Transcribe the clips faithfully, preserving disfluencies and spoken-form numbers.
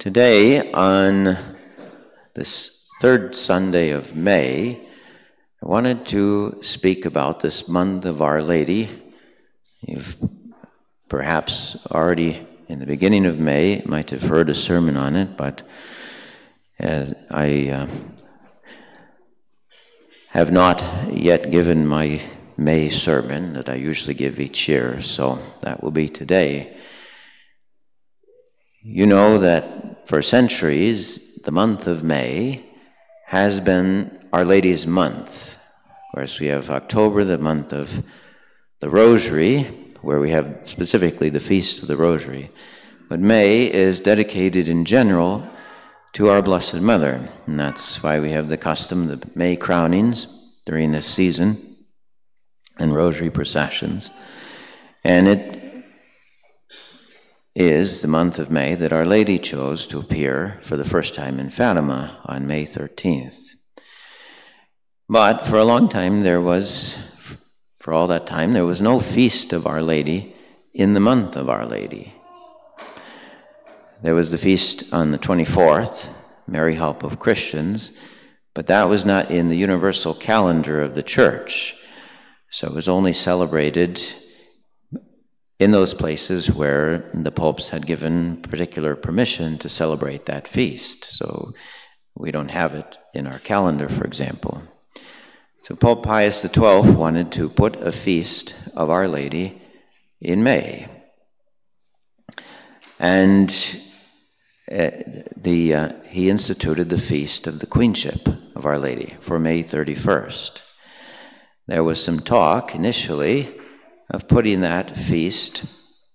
Today, on this third Sunday of May, I wanted to speak about this month of Our Lady. You've perhaps already, in the beginning of May, might have heard a sermon on it, but as I uh, have not yet given my May sermon that I usually give each year, so that will be today. You know that for centuries, the month of May has been Our Lady's month. Of course, we have October, the month of the Rosary, where we have specifically the Feast of the Rosary. But May is dedicated in general to our Blessed Mother, and that's why we have the custom, the May crownings during this season, and Rosary processions. And it is the month of May that Our Lady chose to appear for the first time in Fatima on May thirteenth. But for a long time there was, for all that time, there was no feast of Our Lady in the month of Our Lady. There was the feast on the twenty-fourth, Mary Help of Christians, but that was not in the universal calendar of the Church. So it was only celebrated in those places where the popes had given particular permission to celebrate that feast. So we don't have it in our calendar, for example. So Pope Pius the twelfth wanted to put a feast of Our Lady in May. And uh, the uh, he instituted the Feast of the Queenship of Our Lady for May thirty-first. There was some talk initially of putting that feast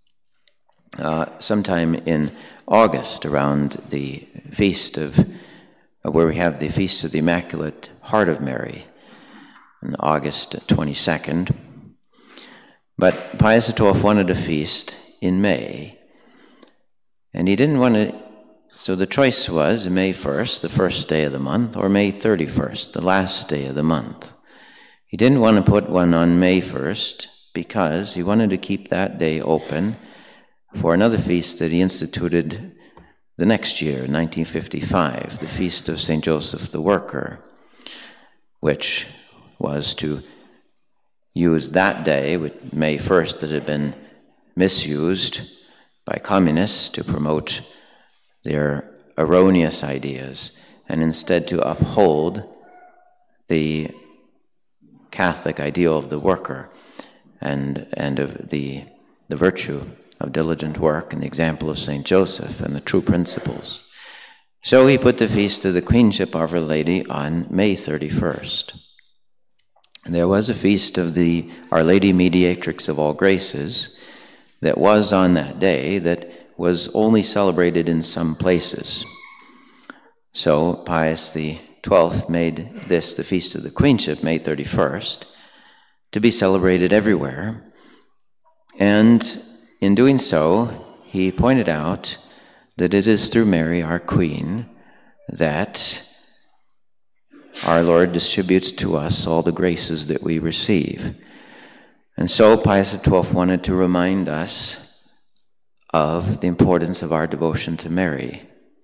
uh, sometime in August, around the feast of, uh, where we have the Feast of the Immaculate Heart of Mary, on August twenty-second. But Pius the twelfth wanted a feast in May, and he didn't want to, so the choice was May first, the first day of the month, or May thirty-first, the last day of the month. He didn't want to put one on May first, because he wanted to keep that day open for another feast that he instituted the next year, nineteen fifty-five, the Feast of Saint Joseph the Worker, which was to use that day, with May first, that had been misused by communists to promote their erroneous ideas, and instead to uphold the Catholic ideal of the worker, and and of the the virtue of diligent work and the example of Saint Joseph and the true principles. So he put the Feast of the Queenship of Our Lady on May thirty-first. And there was a feast of the Our Lady Mediatrix of All Graces that was on that day that was only celebrated in some places. So Pius the twelfth made this the Feast of the Queenship, May thirty-first, to be celebrated everywhere. And in doing so, he pointed out that it is through Mary, our Queen, that our Lord distributes to us all the graces that we receive. And so Pius the twelfth wanted to remind us of the importance of our devotion to Mary.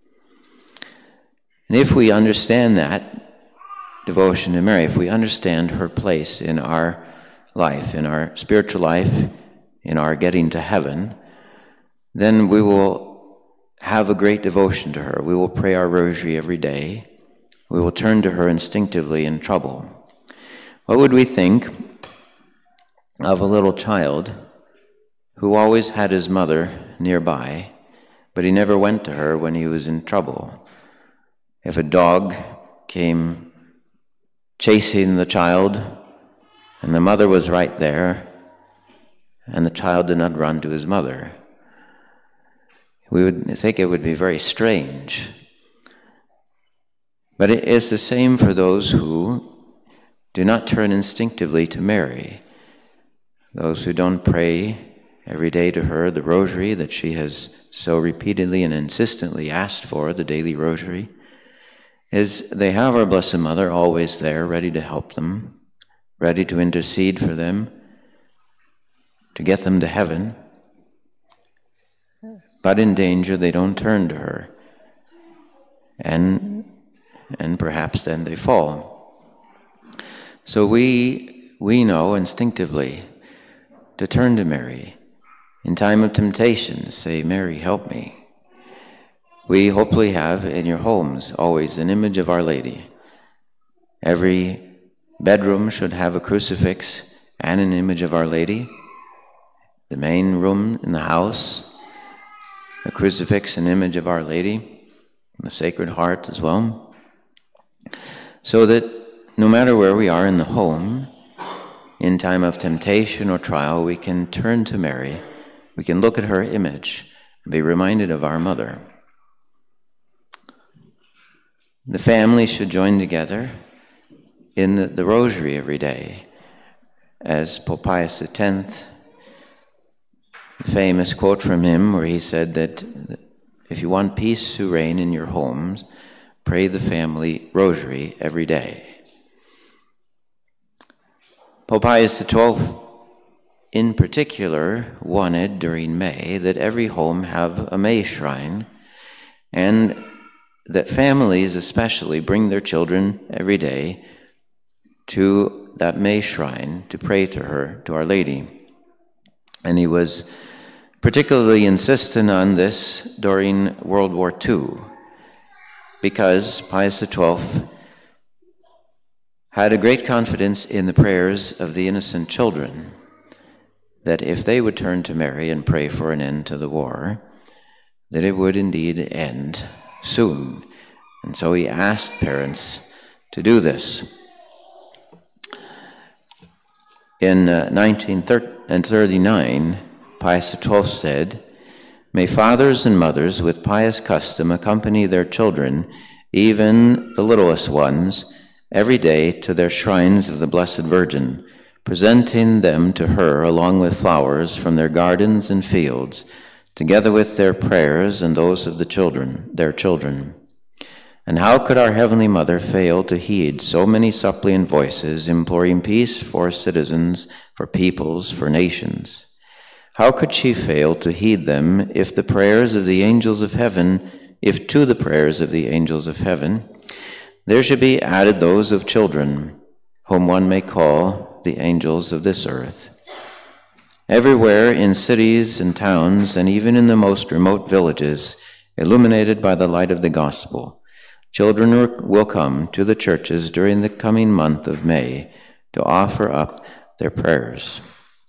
And if we understand that devotion to Mary, if we understand her place in our life, in our spiritual life, in our getting to heaven, then we will have a great devotion to her. We will pray our rosary every day. We will turn to her instinctively in trouble. What would we think of a little child who always had his mother nearby, but he never went to her when he was in trouble? If a dog came chasing the child, and the mother was right there, and the child did not run to his mother, we would think it would be very strange. But it is the same for those who do not turn instinctively to Mary, those who don't pray every day to her the rosary that she has so repeatedly and insistently asked for, the daily rosary, is they have our Blessed Mother always there, ready to help them, ready to intercede for them, to get them to heaven. But in danger, they don't turn to her. and and perhaps then they fall. So we we know instinctively to turn to Mary. In time of temptation, say, Mary, help me. We hopefully have in your homes always an image of Our Lady. Every bedroom should have a crucifix and an image of Our Lady. The main room in the house, a crucifix, an image of Our Lady, the Sacred Heart as well. So that no matter where we are in the home, in time of temptation or trial, we can turn to Mary. We can look at her image and be reminded of our mother. The family should join together in the, the rosary every day. As Pope Pius X, the famous quote from him where he said that if you want peace to reign in your homes, pray the family rosary every day. Pope Pius the twelfth, in particular, wanted during May that every home have a May shrine, and that families especially bring their children every day to that May shrine to pray to her, to Our Lady. And he was particularly insistent on this during World War Two, because Pius the twelfth had a great confidence in the prayers of the innocent children, that if they would turn to Mary and pray for an end to the war, that it would indeed end soon. And so he asked parents to do this. In uh, nineteen thirty-nine, Pius the twelfth said, "May fathers and mothers with pious custom accompany their children, even the littlest ones, every day to their shrines of the Blessed Virgin, presenting them to her along with flowers from their gardens and fields, together with their prayers and those of the children, their children. And how could our Heavenly Mother fail to heed so many suppliant voices imploring peace for citizens, for peoples, for nations? How could she fail to heed them if the prayers of the angels of heaven, if to the prayers of the angels of heaven, there should be added those of children, whom one may call the angels of this earth? Everywhere in cities and towns, and even in the most remote villages, illuminated by the light of the gospel, children will come to the churches during the coming month of May to offer up their prayers."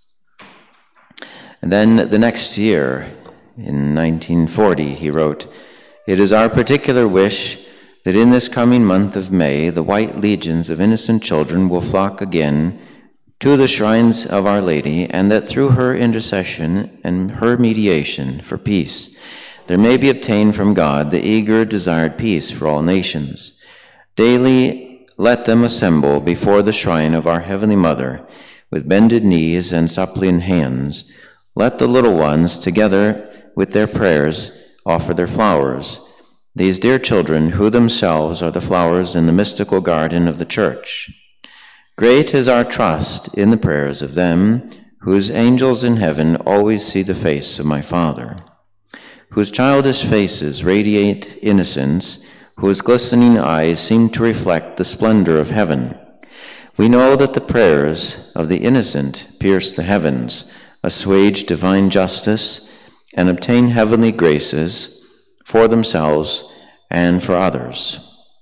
And then the next year, in nineteen forty, he wrote, "It is our particular wish that in this coming month of May, the white legions of innocent children will flock again to the shrines of Our Lady, and that through her intercession and her mediation for peace, there may be obtained from God the eager, desired peace for all nations. Daily let them assemble before the shrine of our Heavenly Mother, with bended knees and suppliant hands. Let the little ones, together with their prayers, offer their flowers, these dear children who themselves are the flowers in the mystical garden of the Church. Great is our trust in the prayers of them, whose angels in heaven always see the face of my Father, whose childish faces radiate innocence, whose glistening eyes seem to reflect the splendor of heaven. We know that the prayers of the innocent pierce the heavens, assuage divine justice, and obtain heavenly graces for themselves and for others."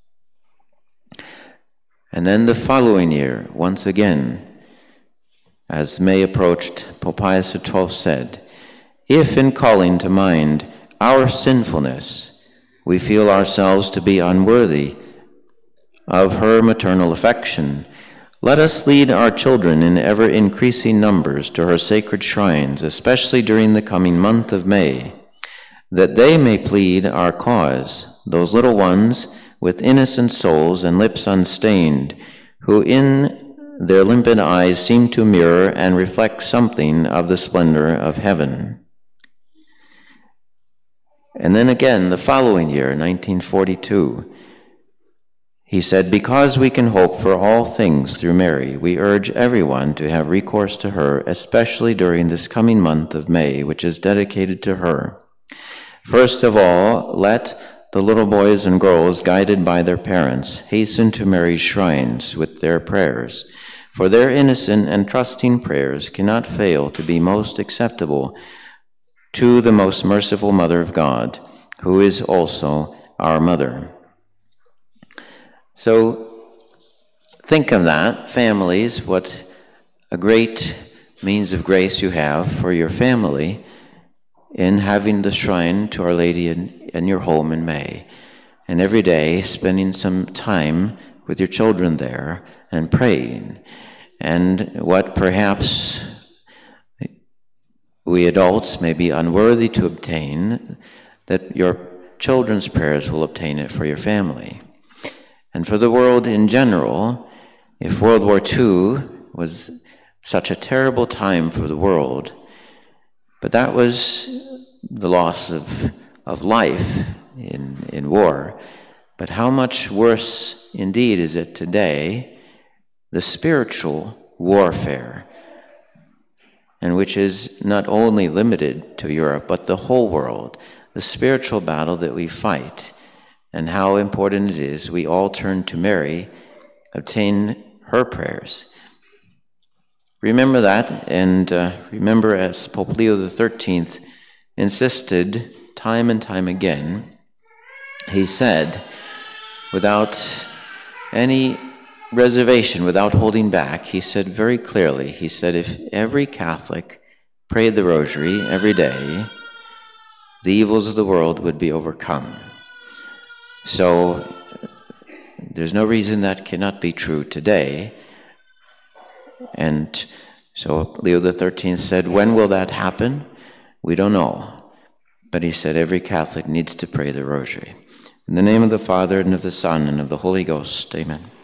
And then the following year, once again, as May approached, Pope Pius the twelfth said, "If in calling to mind our sinfulness, we feel ourselves to be unworthy of her maternal affection, let us lead our children in ever-increasing numbers to her sacred shrines, especially during the coming month of May, that they may plead our cause, those little ones with innocent souls and lips unstained, who in their limpid eyes seem to mirror and reflect something of the splendor of heaven." And then again, the following year, nineteen forty-two, he said, "Because we can hope for all things through Mary, we urge everyone to have recourse to her, especially during this coming month of May, which is dedicated to her. First of all, let the little boys and girls, guided by their parents, hasten to Mary's shrines with their prayers, for their innocent and trusting prayers cannot fail to be most acceptable to the most merciful Mother of God, who is also our Mother. So think of that, families, what a great means of grace you have for your family in having the shrine to Our Lady in, in your home in May, and every day spending some time with your children there and praying. And what perhaps we adults may be unworthy to obtain, that your children's prayers will obtain it for your family. And for the world in general, if World War Two was such a terrible time for the world, but that was the loss of, of life in, in war. But how much worse indeed is it today, the spiritual warfare, and which is not only limited to Europe, but the whole world, the spiritual battle that we fight, and how important it is we all turn to Mary, obtain her prayers. Remember that, and uh, remember, as Pope Leo the thirteenth insisted time and time again, he said, without any reservation, without holding back, he said very clearly, he said, if every Catholic prayed the Rosary every day, the evils of the world would be overcome. So there's no reason that cannot be true today. And so Leo the thirteenth said, when will that happen? We don't know. But he said every Catholic needs to pray the Rosary. In the name of the Father, and of the Son, and of the Holy Ghost, amen.